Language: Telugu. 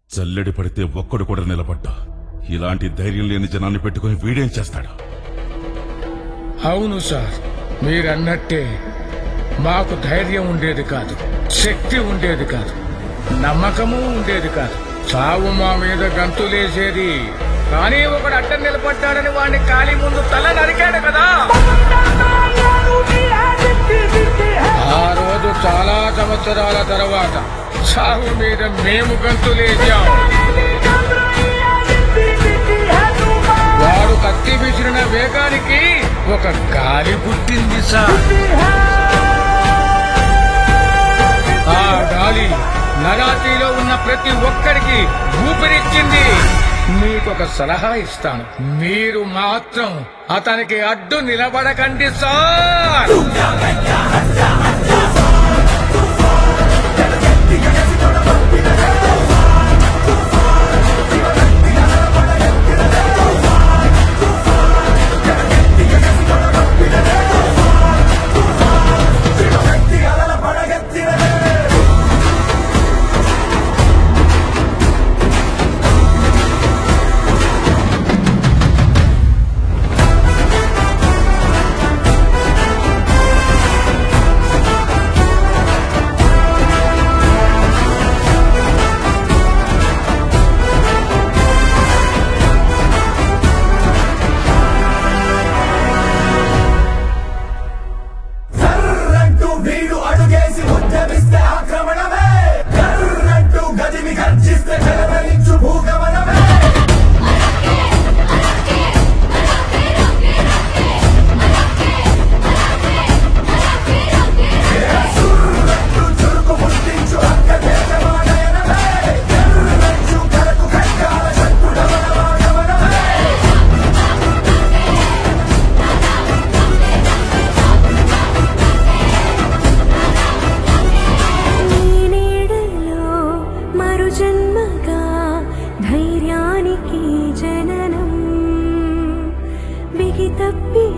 జల్లెడి పడితే ఒక్కడు కూడా నిలబడ్డా ఇలాంటి ధైర్యం లేని జనాన్ని పెట్టుకుని వీడేం చేస్తాడు? అవును సార్, మీరన్నట్టే మాకు ధైర్యం ఉండేది కాదు, శక్తి ఉండేది కాదు, నమ్మకము ఉండేది కాదు. చావు మా మీద గంతులేసేది. కానీ ఒకడు అడ్డం నిలబడ్డాడని వాడిని ఖాళీ ముందు తల నరికాడు కదా. ఆ రోజు చాలా సంవత్సరాల తర్వాత చావు మీద మేము గంతులేసాం. వాడు కత్తి విసిరిన వేగానికి ఒక గాలి పుట్టింది సార్. ఆ గాలి నరాతిలో ఉన్న ప్రతి ఒక్కరికి ఊపిరిచ్చింది. మీకొక సలహా ఇస్తాను, మీరు మాత్రం అతనికి అడ్డు నిలబడకండి సార్. ధైర్యానికి జననం బిగి తప్పి